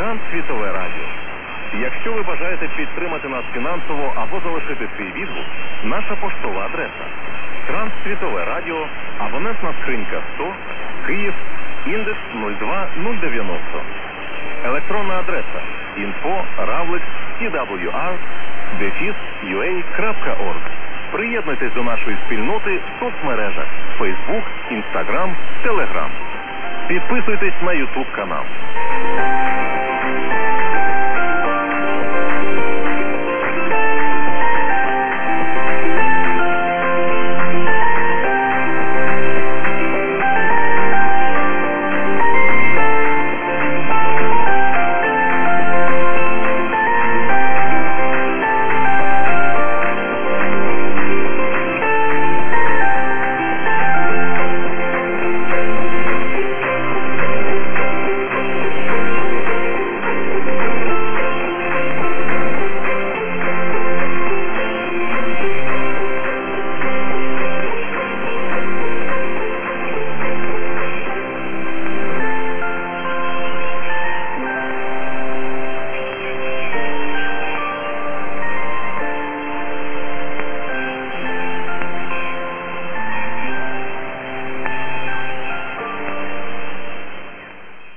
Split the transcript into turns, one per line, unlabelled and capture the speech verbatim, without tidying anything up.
Трансвітове радіо. Якщо ви бажаєте підтримати нас фінансово або залишити свій відгук, наша поштова адреса Трансвітове радіо, абонентна скринька сто, Київ, індекс нуль два нуль дев'яносто. Електронна адреса інфо равлик сі дабл ю ар дефіс ю ей крапка орг. Приєднуйтесь до нашої спільноти в соцмережах Facebook, Instagram, Telegram. Підписуйтесь на YouTube канал.